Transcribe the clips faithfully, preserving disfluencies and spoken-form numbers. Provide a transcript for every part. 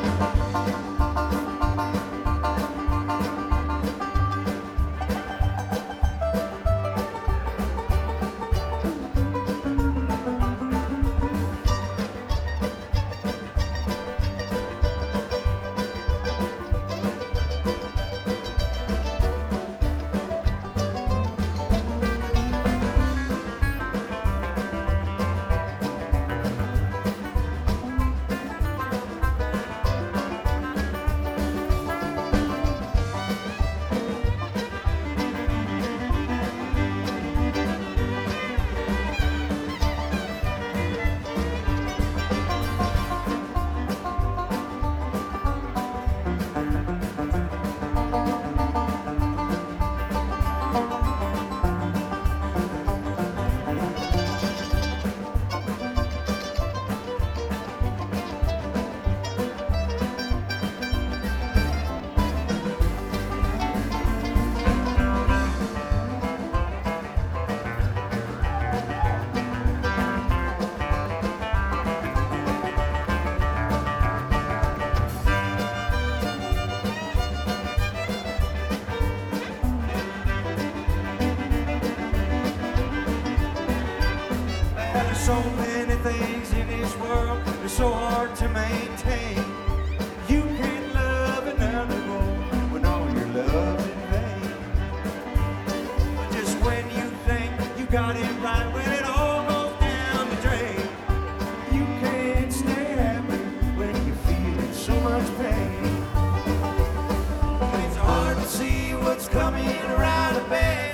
So many things in this world are so hard to maintain. You can't love another more when all your love in vain. But just when you think you got it right, when it all goes down the drain, you can't stay happy when you're feeling so much pain. And it's hard to see what's coming around the bend.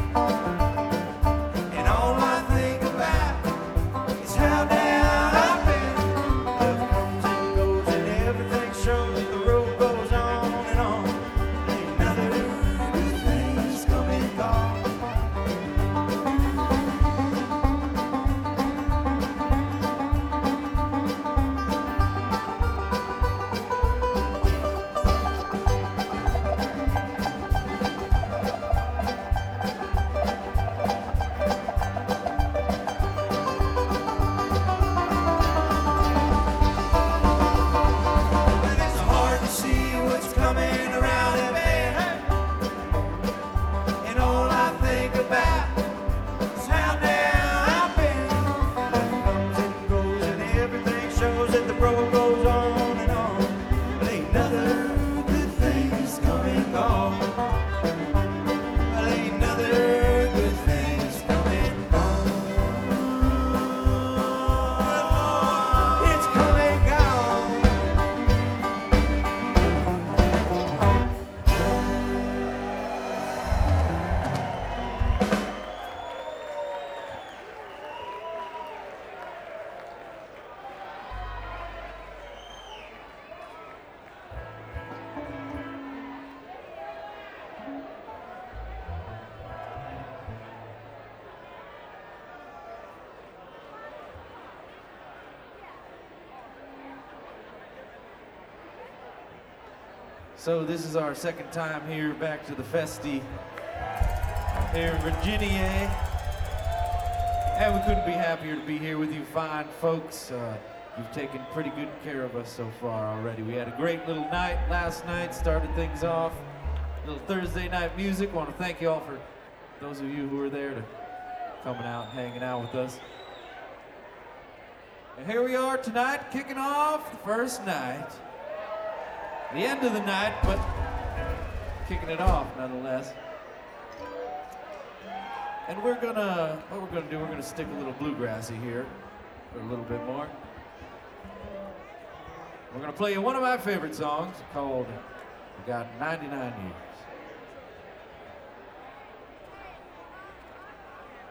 So this is our second time here back to the Festi here in Virginia. And we couldn't be happier to be here with you fine folks. Uh, you've taken pretty good care of us so far already. We had a great little night last night, started things off. A little Thursday night music. Want to thank you all for those of you who were there to coming out and hanging out with us. And here we are tonight, kicking off the first night. The end of the night, but kicking it off nonetheless. And we're gonna, what we're gonna do, we're gonna stick a little bluegrassy here for a little bit more. We're gonna play you one of my favorite songs called "We Got ninety-nine Years."